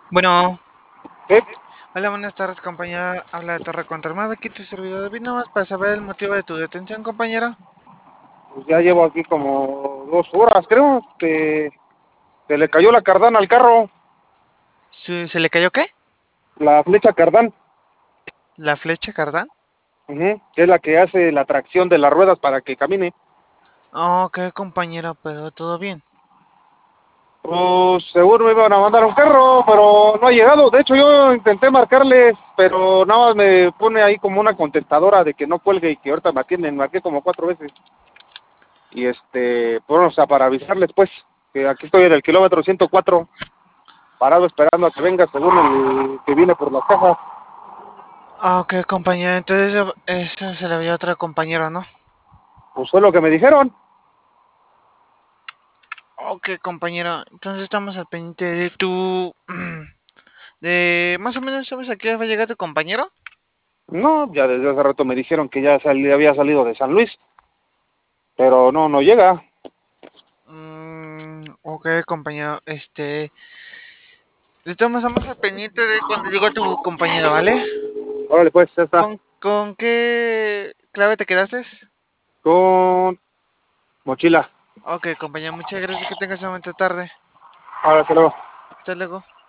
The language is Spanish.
Bueno, Sí, hola, buenas tardes, compañera. Habla de Torre Contra aquí tu servidor. Vine más para saber el motivo de tu detención, compañera. pues ya llevo aquí como 2 horas, creo, que se le cayó la cardán al carro, ¿Se le cayó qué? la flecha cardán, ¿La flecha cardán? que es la que hace la tracción de las ruedas para que camine. Oh, ok, compañera, pero todo bien. Pues seguro me iban a mandar un carro, pero no ha llegado. De hecho, yo intenté marcarles, pero nada más me pone ahí como una contestadora de que no cuelgue y que ahorita me atienden. Marqué como 4 veces. Y pues, o sea, para avisarles, pues, que aquí estoy en el kilómetro 104, parado esperando a que venga, según el que viene por las cajas. Ah, ok, compañera, entonces eso se le había a otra compañera, ¿no? Pues fue lo que me dijeron. Ok, compañera, entonces estamos al pendiente de tu... de... Más o menos, ¿sabes a qué hora va a llegar tu compañero? No, ya desde hace rato me dijeron que ya había salido de San Luis, pero no llega. Ok, compañero, estamos al pendiente de cuando llegó tu compañero, ¿vale? Órale, pues, ya está. ¿Con qué clave te quedaste? Con mochila. Ok, compañero, muchas gracias. Que tengas una buena tarde. Ahora se lo Hasta luego.